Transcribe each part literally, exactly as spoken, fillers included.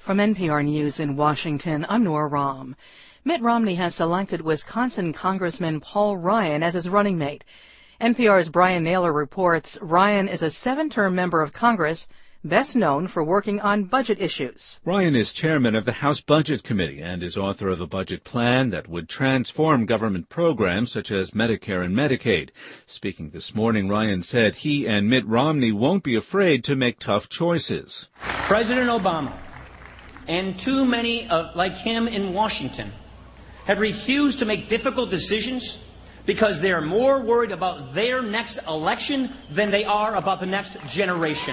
From N P R News in Washington, I'm Nora Rahm. Mitt Romney has selected Wisconsin Congressman Paul Ryan as his running mate. N P R's Brian Naylor reports Ryan is a seven-term member of Congress, best known for working on budget issues. Ryan is chairman of the House Budget Committee and is author of a budget plan that would transform government programs such as Medicare and Medicaid. Speaking this morning, Ryan said he and Mitt Romney won't be afraid to make tough choices. President Obama and too many uh, like him in Washington have refused to make difficult decisions because they're more worried about their next election than they are about the next generation.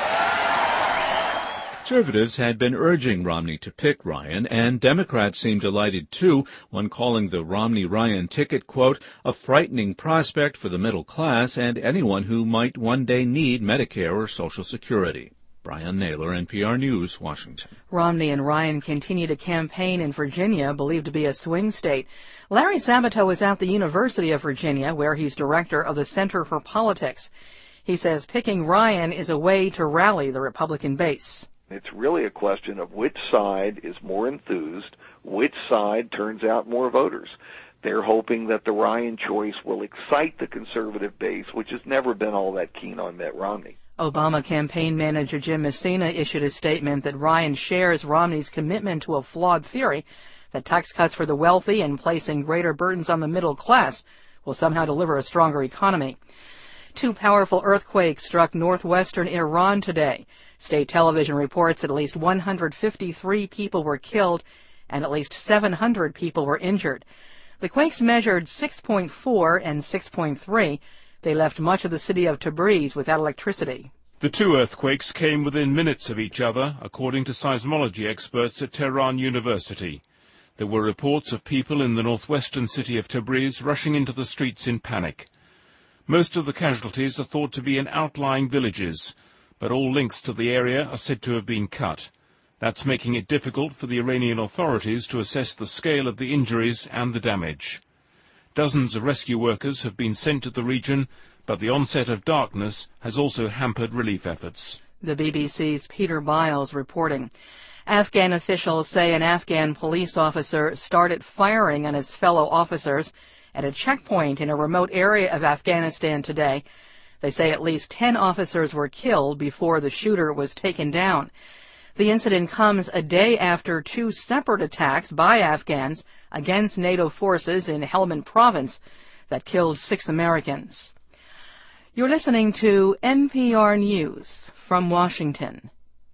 Conservatives had been urging Romney to pick Ryan, and Democrats seemed delighted too, one calling the Romney-Ryan ticket, quote, a frightening prospect for the middle class and anyone who might one day need Medicare or Social Security. Brian Naylor, N P R News, Washington. Romney and Ryan continue to campaign in Virginia, believed to be a swing state. Larry Sabato is at the University of Virginia, where he's director of the Center for Politics. He says picking Ryan is a way to rally the Republican base. It's really a question of which side is more enthused, which side turns out more voters. They're hoping that the Ryan choice will excite the conservative base, which has never been all that keen on Mitt Romney. Obama campaign manager Jim Messina issued a statement that Ryan shares Romney's commitment to a flawed theory that tax cuts for the wealthy and placing greater burdens on the middle class will somehow deliver a stronger economy. Two powerful earthquakes struck northwestern Iran today. State television reports that at least one hundred fifty-three people were killed and at least seven hundred people were injured. The quakes measured six point four and six point three. They left much of the city of Tabriz without electricity. The two earthquakes came within minutes of each other, according to seismology experts at Tehran University. There were reports of people in the northwestern city of Tabriz rushing into the streets in panic. Most of the casualties are thought to be in outlying villages, but all links to the area are said to have been cut. That's making it difficult for the Iranian authorities to assess the scale of the injuries and the damage. Dozens of rescue workers have been sent to the region, but the onset of darkness has also hampered relief efforts. The B B C's Peter Biles reporting. Afghan officials say an Afghan police officer started firing on his fellow officers at a checkpoint in a remote area of Afghanistan today. They say at least ten officers were killed before the shooter was taken down. The incident comes a day after two separate attacks by Afghans against NATO forces in Helmand province that killed six Americans. You're listening to N P R News from Washington.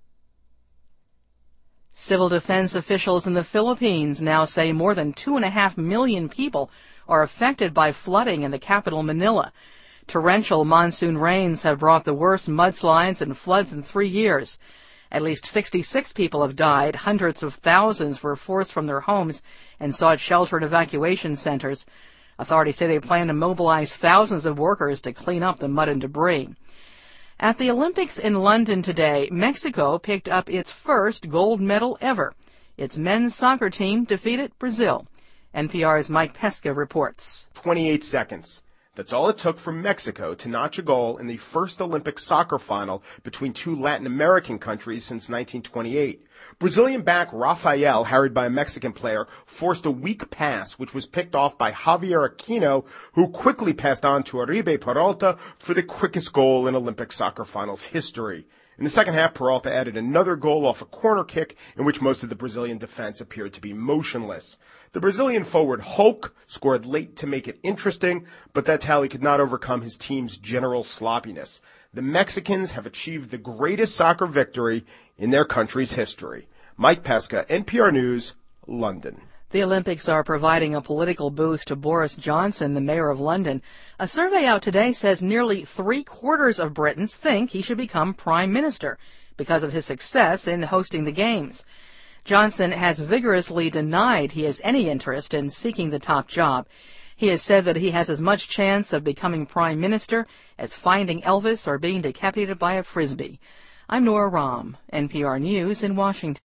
Civil defense officials in the Philippines now say more than two and a half million people are affected by flooding in the capital, Manila. Torrential monsoon rains have brought the worst mudslides and floods in three years. At least sixty-six people have died. Hundreds of thousands were forced from their homes and sought shelter in evacuation centers. Authorities say they plan to mobilize thousands of workers to clean up the mud and debris. At the Olympics in London today, Mexico picked up its first gold medal ever. Its men's soccer team defeated Brazil. N P R's Mike Pesca reports. twenty-eight seconds. That's all it took for Mexico to notch a goal in the first Olympic soccer final between two Latin American countries since nineteen twenty-eight. Brazilian back Rafael, harried by a Mexican player, forced a weak pass, which was picked off by Javier Aquino, who quickly passed on to Oribe Peralta for the quickest goal in Olympic soccer finals history. In the second half, Peralta added another goal off a corner kick in which most of the Brazilian defense appeared to be motionless. The Brazilian forward Hulk scored late to make it interesting, but that tally could not overcome his team's general sloppiness. The Mexicans have achieved the greatest soccer victory in their country's history. Mike Pesca, N P R News, London. The Olympics are providing a political boost to Boris Johnson, the mayor of London. A survey out today says nearly three-quarters of Britons think he should become prime minister because of his success in hosting the Games. Johnson has vigorously denied he has any interest in seeking the top job. He has said that he has as much chance of becoming prime minister as finding Elvis or being decapitated by a frisbee. I'm Nora Rahm, N P R News in Washington.